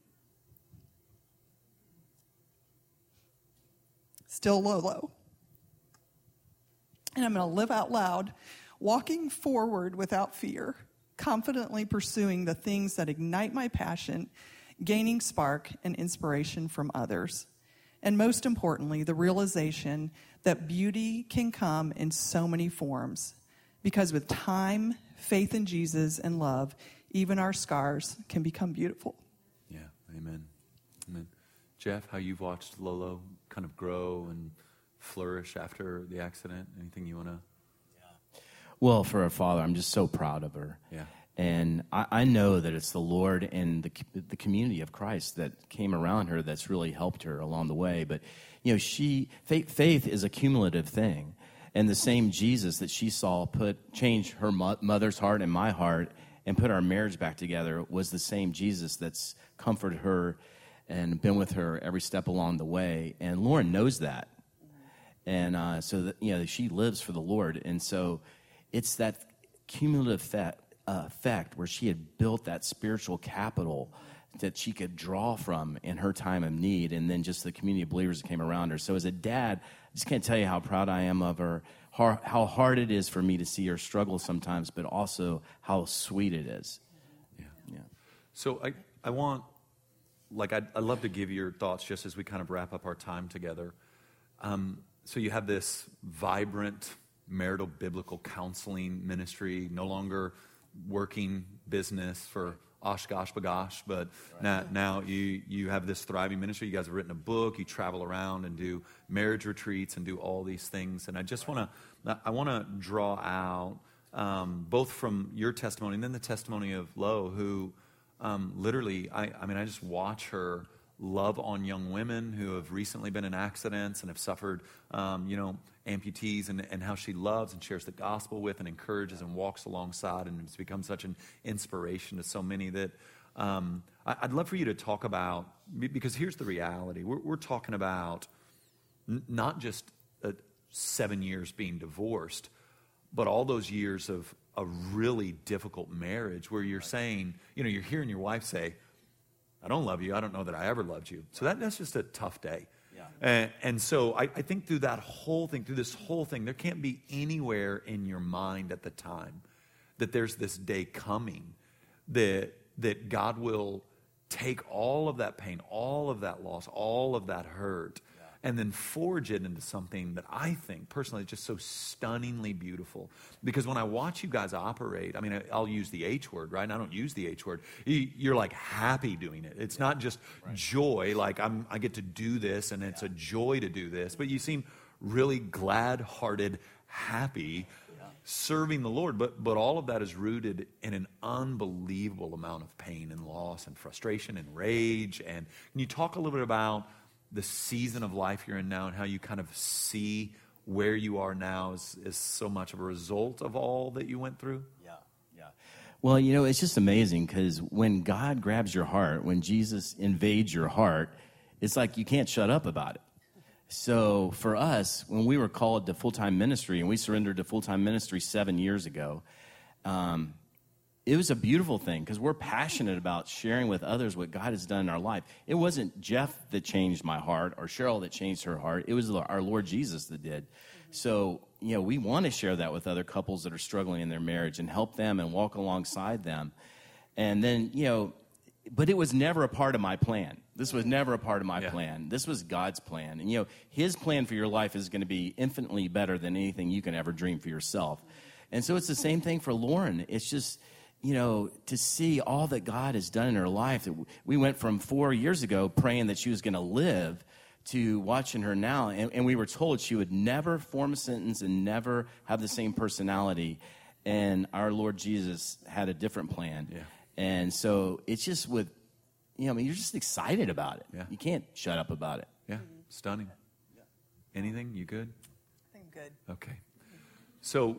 Still Lolo. And I'm going to live out loud, walking forward without fear, confidently pursuing the things that ignite my passion, gaining spark and inspiration from others. And most importantly, the realization that beauty can come in so many forms. Because with time, faith in Jesus, and love, even our scars can become beautiful. Yeah, amen. Amen. Jeff, how you've watched Lolo kind of grow and flourish after the accident? Anything you want to? Yeah. Well, for her father, I'm just so proud of her. Yeah. And I, I know that it's the Lord and the the community of Christ that came around her that's really helped her along the way. But, you know, she faith, faith is a cumulative thing. And the same Jesus that she saw put change her mo- mother's heart and my heart and put our marriage back together was the same Jesus that's comforted her and been with her every step along the way. And Lauren knows that. And uh, so, that, you know, she lives for the Lord. And so it's that cumulative effect, uh, effect where she had built that spiritual capital that she could draw from in her time of need, and then just the community of believers that came around her. So as a dad, I just can't tell you how proud I am of her, how, how hard it is for me to see her struggle sometimes, but also how sweet it is. Yeah. Yeah. So I, I want... Like, I'd, I'd love to give your thoughts just as we kind of wrap up our time together. Um, so you have this vibrant marital biblical counseling ministry, no longer working business for Oshkosh Bagosh, but right. now, now you, you have this thriving ministry. You guys have written a book. You travel around and do marriage retreats and do all these things. And I just want to I want to draw out um, both from your testimony and then the testimony of Lo, who... Um, literally, I, I mean, I just watch her love on young women who have recently been in accidents and have suffered, um, you know, amputees, and, and how she loves and shares the gospel with and encourages and walks alongside, and it's become such an inspiration to so many that um, I, I'd love for you to talk about, because here's the reality. We're, we're talking about n- not just uh, seven years being divorced, but all those years of a really difficult marriage where you're saying, you know, you're hearing your wife say, I don't love you. I don't know that I ever loved you. So that, that's just a tough day. Yeah. And, and so I, I think through that whole thing, through this whole thing, there can't be anywhere in your mind at the time that there's this day coming that, that God will take all of that pain, all of that loss, all of that hurt, and then forge it into something that I think, personally, is just so stunningly beautiful. Because when I watch you guys operate, I mean, I'll use the H word, right? And I don't use the H word. You're like happy doing it. It's not just right. joy, like I'm, I get to do this, and it's yeah. a joy to do this. But you seem really glad-hearted, happy, yeah. serving the Lord. But, but all of that is rooted in an unbelievable amount of pain and loss and frustration and rage. And can you talk a little bit about the season of life you're in now and how you kind of see where you are now is, is so much of a result of all that you went through? Yeah, yeah. Well, you know, it's just amazing because when God grabs your heart, when Jesus invades your heart, it's like you can't shut up about it. So for us, when we were called to full-time ministry, and we surrendered to full-time ministry seven years ago, um, it was a beautiful thing because we're passionate about sharing with others what God has done in our life. It wasn't Jeff that changed my heart or Cheryl that changed her heart. It was our Lord Jesus that did. So, you know, we want to share that with other couples that are struggling in their marriage and help them and walk alongside them. And then, you know, but it was never a part of my plan. This was never a part of my yeah. plan. This was God's plan. And, you know, his plan for your life is going to be infinitely better than anything you can ever dream for yourself. And so it's the same thing for Lauren. It's just, you know, to see all that God has done in her life. We went from four years ago praying that she was going to live to watching her now. And, and we were told she would never form a sentence and never have the same personality. And our Lord Jesus had a different plan. Yeah. And so it's just with, you know, I mean, you're just excited about it. Yeah. You can't shut up about it. Yeah, stunning. Yeah. Anything? You good? I think I'm good. Okay. So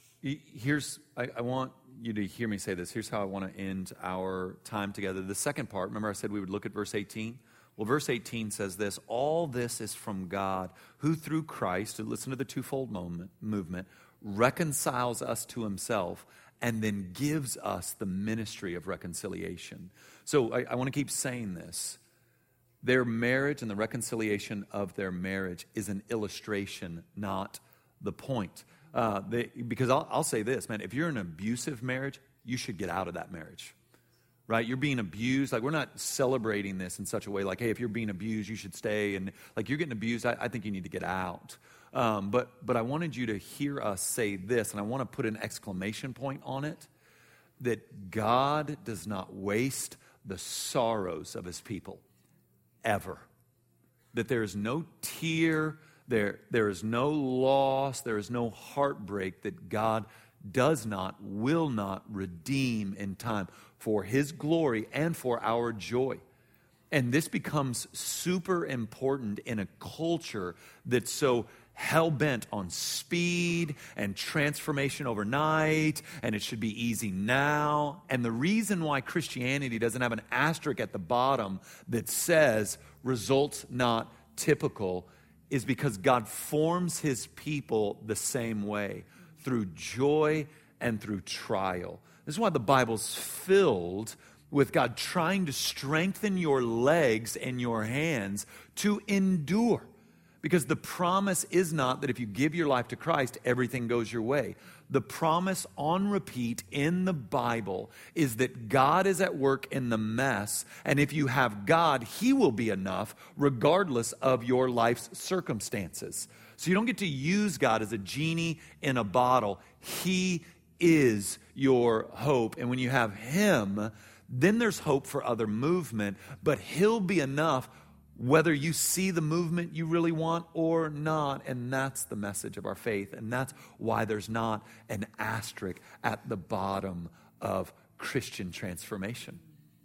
here's, I, I want you to hear me say this. Here's how I want to end our time together. The second part, remember I said we would look at verse eighteen? Well, verse eighteen says this: all this is from God, who through Christ, listen to the twofold moment, movement, reconciles us to himself and then gives us the ministry of reconciliation. So I, I want to keep saying this. Their marriage and the reconciliation of their marriage is an illustration, not the point. Uh, they, because I'll, I'll say this, man, if you're in an abusive marriage, you should get out of that marriage, right? You're being abused. Like, we're not celebrating this in such a way like, hey, if you're being abused, you should stay. And like, you're getting abused, I, I think you need to get out. Um, but, but I wanted you to hear us say this, and I want to put an exclamation point on it, that God does not waste the sorrows of his people, ever. That there is no tear, There, there is no loss, there is no heartbreak that God does not, will not redeem in time for his glory and for our joy. And this becomes super important in a culture that's so hell-bent on speed and transformation overnight, and it should be easy now. And the reason why Christianity doesn't have an asterisk at the bottom that says results not typical is because God forms his people the same way, through joy and through trial. This is why the Bible's filled with God trying to strengthen your legs and your hands to endure. Because the promise is not that if you give your life to Christ, everything goes your way. The promise on repeat in the Bible is that God is at work in the mess, and if you have God, he will be enough regardless of your life's circumstances. So you don't get to use God as a genie in a bottle. He is your hope, and when you have him, then there's hope for other movement, but he'll be enough whether you see the movement you really want or not. And that's the message of our faith. And that's why there's not an asterisk at the bottom of Christian transformation.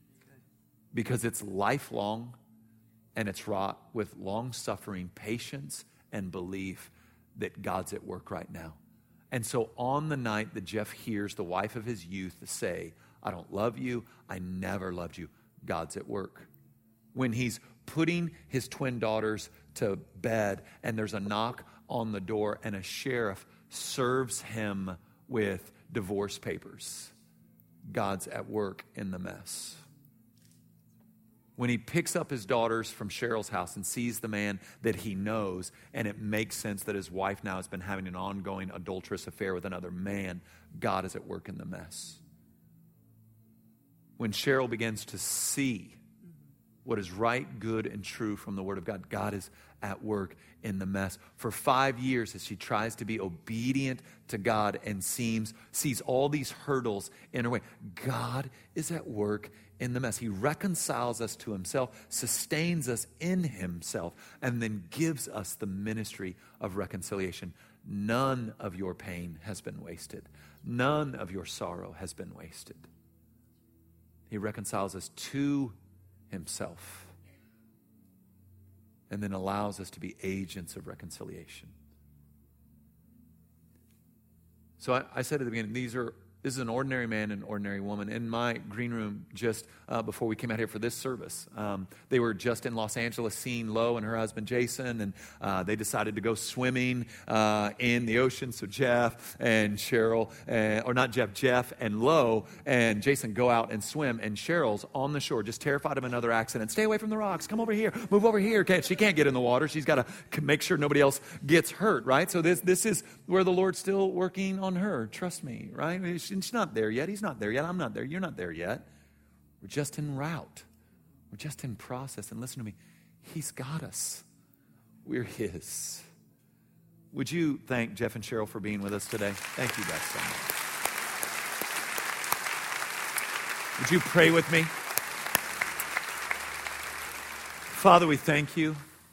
Because it's lifelong, and it's wrought with long-suffering patience and belief that God's at work right now. And so on the night that Jeff hears the wife of his youth say, I don't love you, I never loved you, God's at work. When he's putting his twin daughters to bed, and there's a knock on the door, and a sheriff serves him with divorce papers, God's at work in the mess. When he picks up his daughters from Cheryl's house and sees the man that he knows, and it makes sense that his wife now has been having an ongoing adulterous affair with another man, God is at work in the mess. When Cheryl begins to see what is right, good, and true from the Word of God. God is at work in the mess. For five years, as she tries to be obedient to God and seems sees all these hurdles in her way, God is at work in the mess. He reconciles us to himself, sustains us in himself, and then gives us the ministry of reconciliation. None of your pain has been wasted. None of your sorrow has been wasted. He reconciles us to himself and then allows us to be agents of reconciliation. So I, I said at the beginning, these are This is an ordinary man and ordinary woman. In my green room just uh, before we came out here for this service, um, they were just in Los Angeles seeing Lo and her husband Jason, and uh, they decided to go swimming uh, in the ocean. So Jeff and Cheryl, uh, or not Jeff, Jeff and Lo and Jason go out and swim, and Cheryl's on the shore, just terrified of another accident. Stay away from the rocks. Come over here. Move over here. Can't, she can't get in the water. She's got to make sure nobody else gets hurt, right? So this, this is where the Lord's still working on her. Trust me, right? She's not there yet. He's not there yet. I'm not there. You're not there yet. We're just en route. We're just in process. And listen to me. He's got us. We're his. Would you thank Jeff and Cheryl for being with us today? Thank you guys so much. Would you pray with me? Father, we thank you.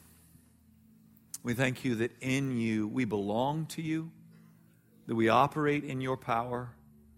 We thank you that in you we belong to you, that we operate in your power.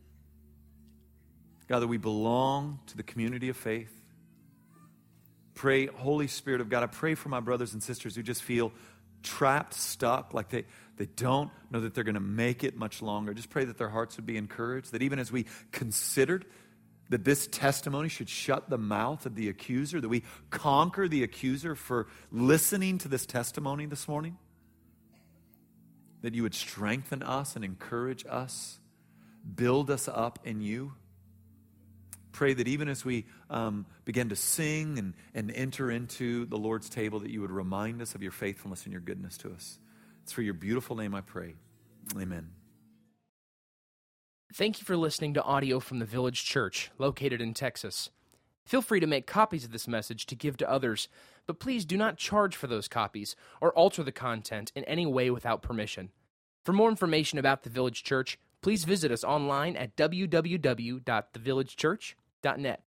God, that we belong to the community of faith. Pray, Holy Spirit of God, I pray for my brothers and sisters who just feel trapped, stuck, like they, they don't know that they're going to make it much longer. Just pray that their hearts would be encouraged, that even as we considered that this testimony should shut the mouth of the accuser, that we conquer the accuser for listening to this testimony this morning, that you would strengthen us and encourage us, build us up in you. Pray that even as we um, begin to sing and, and enter into the Lord's table, that you would remind us of your faithfulness and your goodness to us. It's for your beautiful name I pray. Amen. Thank you for listening to audio from the Village Church, located in Texas. Feel free to make copies of this message to give to others, but please do not charge for those copies or alter the content in any way without permission. For more information about the Village Church, please visit us online at w w w dot the village church dot net.